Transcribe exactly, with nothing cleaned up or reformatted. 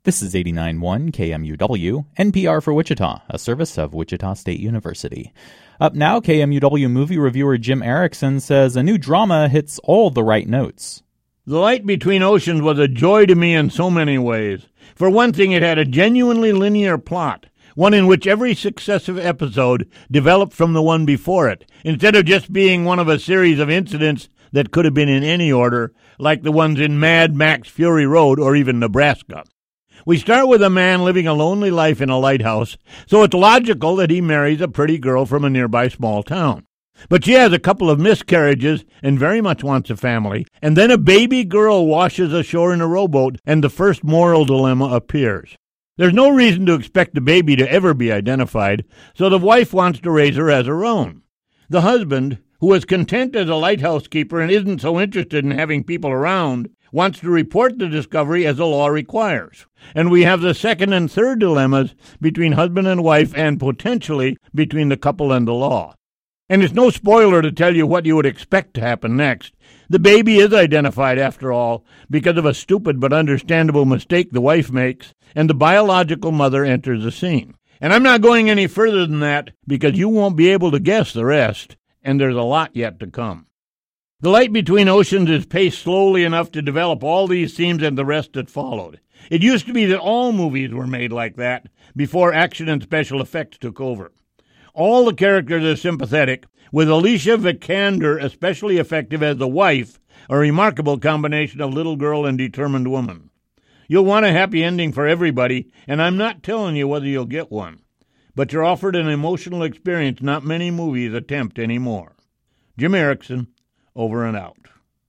This is eighty-nine point one K M U W, N P R for Wichita, a service of Wichita State University. Up now, K M U W movie reviewer Jim Erickson says a new drama hits all the right notes. The Light Between Oceans was a joy to me in so many ways. For one thing, it had a genuinely linear plot, one in which every successive episode developed from the one before it, instead of just being one of a series of incidents that could have been in any order, like the ones in Mad Max Fury Road or even Nebraska. We start with a man living a lonely life in a lighthouse, so it's logical that he marries a pretty girl from a nearby small town. But she has a couple of miscarriages and very much wants a family, and then a baby girl washes ashore in a rowboat, and the first moral dilemma appears. There's no reason to expect the baby to ever be identified, so the wife wants to raise her as her own. The husband, who is content as a lighthouse keeper and isn't so interested in having people around, wants to report the discovery as the law requires. And we have the second and third dilemmas between husband and wife and potentially between the couple and the law. And it's no spoiler to tell you what you would expect to happen next. The baby is identified, after all, because of a stupid but understandable mistake the wife makes, and the biological mother enters the scene. And I'm not going any further than that because you won't be able to guess the rest, and there's a lot yet to come. The Light Between Oceans is paced slowly enough to develop all these themes and the rest that followed. It used to be that all movies were made like that before action and special effects took over. All the characters are sympathetic, with Alicia Vikander especially effective as the wife, a remarkable combination of little girl and determined woman. You'll want a happy ending for everybody, and I'm not telling you whether you'll get one. But you're offered an emotional experience not many movies attempt anymore. Jim Erickson, over and out.